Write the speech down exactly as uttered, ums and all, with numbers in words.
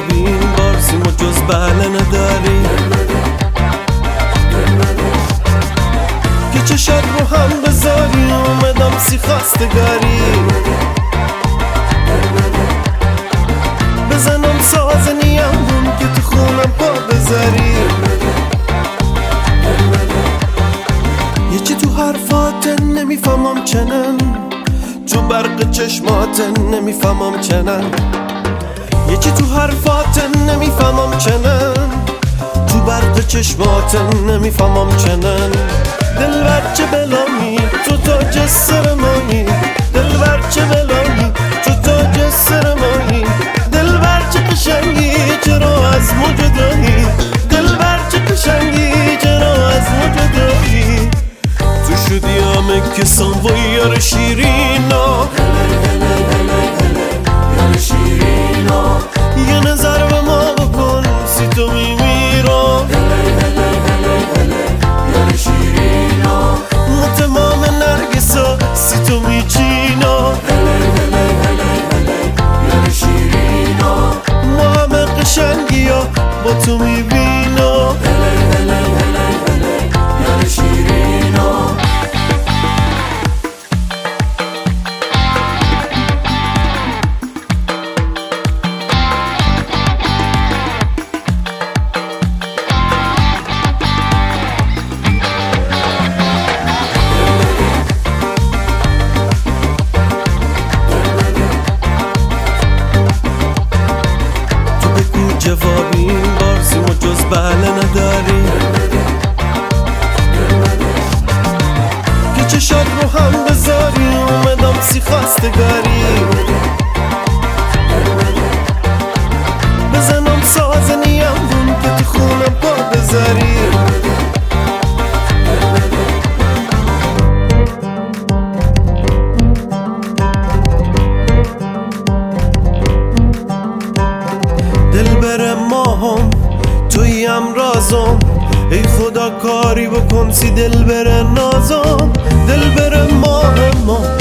جوابی این بار سیم و جز بله نداری که چشات رو هم بذاری اومدم سی خواستگاری بزنم ساز نیمون که تو خونم پا بذاری یه چی تو حرفات نمیفهمم چنن تو برق چشمات نمیفهمم چنن یه چی تو حرفات نمیفهمم چنن تو برق چشمات نمیفهمم چنن دلبر چه بلایی تو تاج سر مایی دلبر چه بلایی تو تاج سر مایی دلبر چه قشنگی چرا از ما جدایی دلبر چه قشنگی چرا از ما جدایی تو شدی همه کسان و یار شیرینا یار شیرینا یه نظر به ما بکن سی تو میمیرم یار شیرینا ما تمام نرگسا سی تو میچینا یار شیرینا ما همه قشنگی ها با تو میبینا یار شیرینا جوابی این بار سیم و جز بله نداری که چشات رو هم بذاری اومدم سی خواستگاری بزنم ساز نیمون که تو خونم پا بذاری دلبر ماهم تویم رازم ای خدا کاری بکن سی دلبر نازم دلبر ماهم